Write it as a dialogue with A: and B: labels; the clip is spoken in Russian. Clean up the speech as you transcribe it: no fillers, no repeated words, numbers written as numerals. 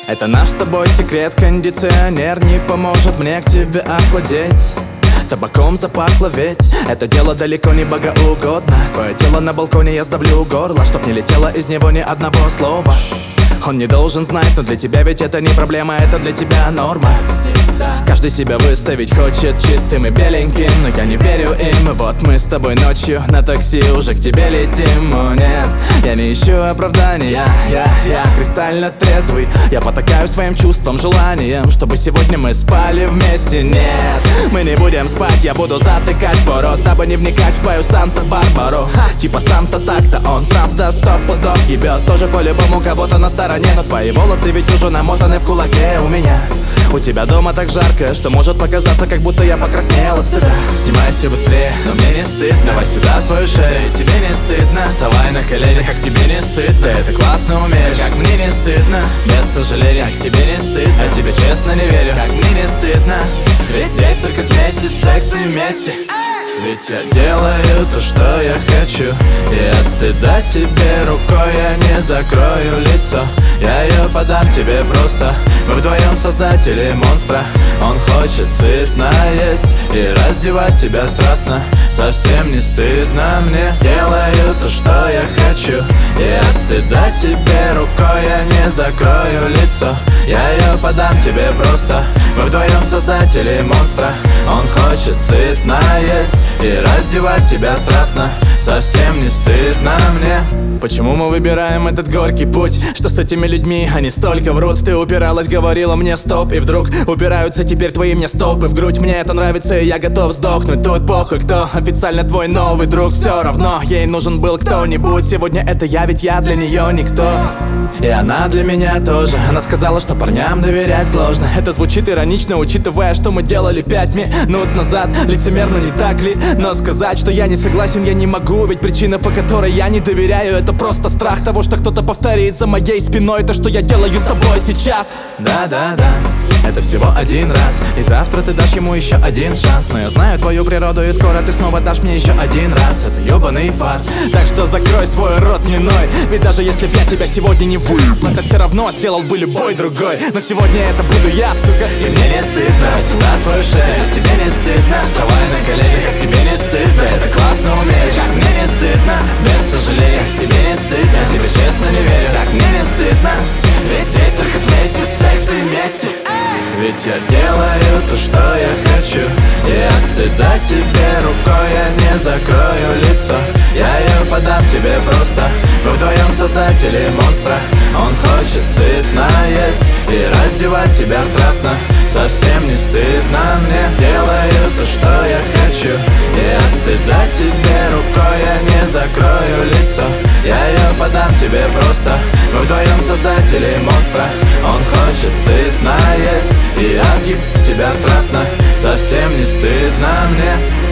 A: Это наш с тобой секрет, кондиционер не поможет мне к тебе охладеть. Табаком запахло ведь это дело далеко не богоугодно. Твое тело на балконе, я сдавлю горло, чтоб не летело из него ни одного слова. Он не должен знать, но для тебя ведь это не проблема, это для тебя норма. Каждый себя выставить хочет чистым и беленьким, но я не верю им. И вот мы с тобой ночью на такси уже к тебе летим. О нет, я не ищу оправдания, я кристально трезвый. Я потакаю своим чувствам, желанием, чтобы сегодня мы спали вместе. Нет, мы не будем спать, я буду затыкать твой рот, дабы не вникать в твою Санта-Барбару. Типа сам-то так-то он, правда, 100 пудов ебет. Тоже по-любому кого-то на стороне, но твои волосы ведь уже намотаны в кулаке у меня. У тебя дома так жарко, что может показаться, как будто я покраснел от стыда. Снимай все быстрее, но мне не стыдно. Давай сюда свою шею, тебе не стыдно. Вставай на колени, как тебе не стыдно. Ты это классно умеешь, как мне не стыдно. Без сожаления, как тебе не стыдно. Я тебе честно не верю, как мне не стыдно. Ведь здесь только смеси, секс и мести. Ведь я делаю то, что я хочу, и от стыда себе рукой я не закрою лицо. Я ее подам тебе просто. Мы вдвоем создатели монстра. Он хочет сытно есть и раздевать тебя страстно. Совсем не стыдно мне. Делаю то, что я хочу, и от стыда себе рукой я не закрою лицо. Я ее подам тебе просто. Мы вдвоем создатели монстра. Он хочет сытно есть и раздевать тебя страстно. Совсем не стыдно мне. Почему мы выбираем этот горький путь? Что с этими людьми? Они столько врут. Ты упиралась, говорила мне стоп, и вдруг упираются теперь твои мне стопы в грудь. Мне это нравится, и я готов сдохнуть. Тут похуй, кто официально твой новый друг. Все равно ей нужен был кто-нибудь. Сегодня это я, ведь я для нее никто. И она для меня тоже. Она сказала, что парням доверять сложно. Это звучит иронично, учитывая, что мы делали 5 минут назад. Лицемерно, не так ли? Но сказать, что я не согласен, я не могу. Ведь причина, по которой я не доверяю, это просто страх того, что кто-то повторит за моей спиной то, что я делаю с тобой сейчас. Да-да-да, это всего один раз, и завтра ты дашь ему еще один шанс. Но я знаю твою природу, и скоро ты снова дашь мне еще один раз. Это ебаный фарс, так что закрой свой рот, не ной. Ведь даже если б я тебя сегодня не выебал, это все равно сделал бы любой другой. Но сегодня это буду я, сука. И мне не стыдно, сюда свою шею, тебе не стыдно. Вставай на колени, как тебе не стыдно. Ты это классно умеешь, как мне не стыдно. Без сожаления, как тебе не стыдно. Я тебе честно не верю, как мне не стыдно. Ведь здесь только смеси, секс и мести. Ведь я делаю то, что я хочу, и от стыда себе рукой я не закрою лицо. Я ее подам тебе просто. Мы вдвоем создатели монстра. Он хочет сытно есть и раздевать тебя страстно. Совсем не стыдно мне. Делаю то, что я хочу, и от стыда себе рукой я не закрою лицо. Я ее подам тебе просто. Мы вдвоем создатели монстра. Он хочет сытно есть и отъебать тебя страстно. Совсем не стыдно мне.